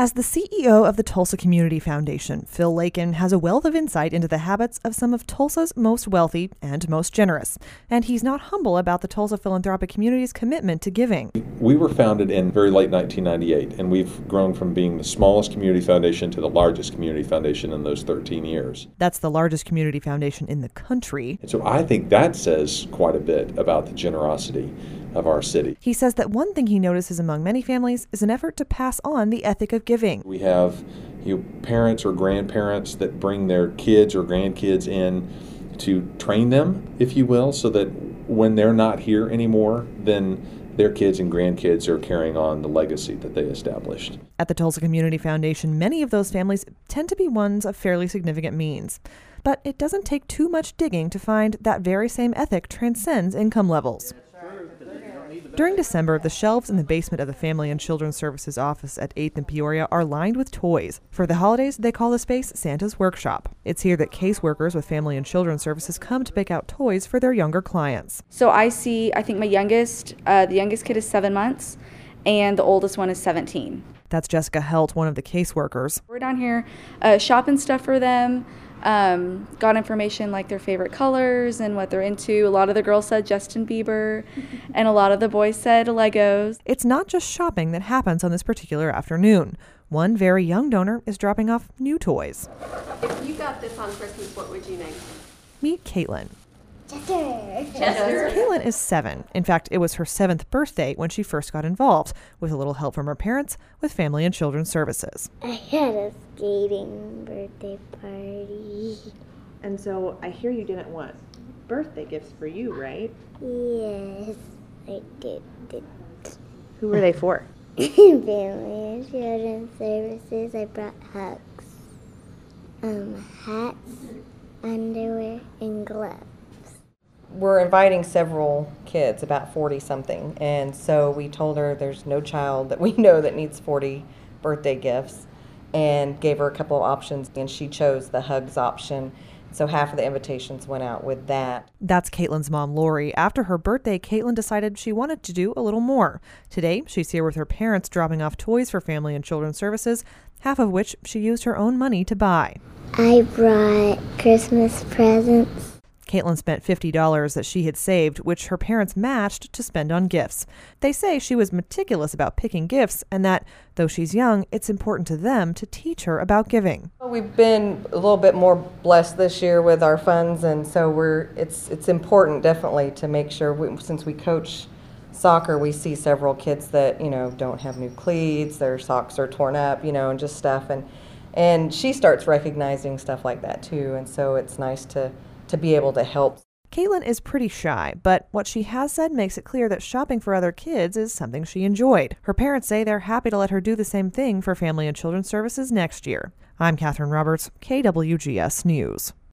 As the CEO of the Tulsa Community Foundation, Phil Lakin has a wealth of insight into the habits of some of Tulsa's most wealthy and most generous. And he's not humble about the Tulsa philanthropic community's commitment to giving. We were founded in very late 1998, and we've grown from being the smallest community foundation to the largest community foundation in those 13 years. That's the largest community foundation in the country. And so I think that says quite a bit about the generosity of our city. He says that one thing he notices among many families is an effort to pass on the ethic of giving. We have parents or grandparents that bring their kids or grandkids in to train them, if you will, so that when they're not here anymore, then their kids and grandkids are carrying on the legacy that they established. At the Tulsa Community Foundation, many of those families tend to be ones of fairly significant means. But it doesn't take too much digging to find that very same ethic transcends income levels. During December, the shelves in the basement of the Family and Children's Services office at 8th and Peoria are lined with toys. For the holidays, they call the space Santa's Workshop. It's here that caseworkers with Family and Children's Services come to pick out toys for their younger clients. So I think my youngest kid is 7 months, and the oldest one is 17. That's Jessica Helt, one of the caseworkers. We're down here shopping stuff for them. Got information like their favorite colors and what they're into. A lot of the girls said Justin Bieber, and a lot of the boys said Legos. It's not just shopping that happens on this particular afternoon. One very young donor is dropping off new toys. If you got this on Christmas, what would you name? Meet Caitlin. Chester. Caitlin is 7. In fact, it was her 7th birthday when she first got involved, with a little help from her parents with Family and Children's Services. I had a skating birthday party. And so I hear you didn't want birthday gifts for you, right? Yes, I did. Who were they for? Family and Children's Services. I brought hugs, hats, underwear, and gloves. We're inviting several kids, about 40-something, and so we told her there's no child that we know that needs 40 birthday gifts, and gave her a couple of options, and she chose the hugs option. So half of the invitations went out with that. That's Caitlin's mom, Lori. After her birthday, Caitlin decided she wanted to do a little more. Today, she's here with her parents dropping off toys for Family and Children's Services, half of which she used her own money to buy. I brought Christmas presents. Caitlin spent $50 that she had saved, which her parents matched to spend on gifts. They say she was meticulous about picking gifts and that, though she's young, it's important to them to teach her about giving. We've been a little bit more blessed this year with our funds, and so it's important definitely to make sure, since we coach soccer, we see several kids that, don't have new cleats, their socks are torn up, and just stuff. And she starts recognizing stuff like that too, and so it's nice to be able to help. Caitlin is pretty shy, but what she has said makes it clear that shopping for other kids is something she enjoyed. Her parents say they're happy to let her do the same thing for Family and Children's Services next year. I'm Catherine Roberts, KWGS News.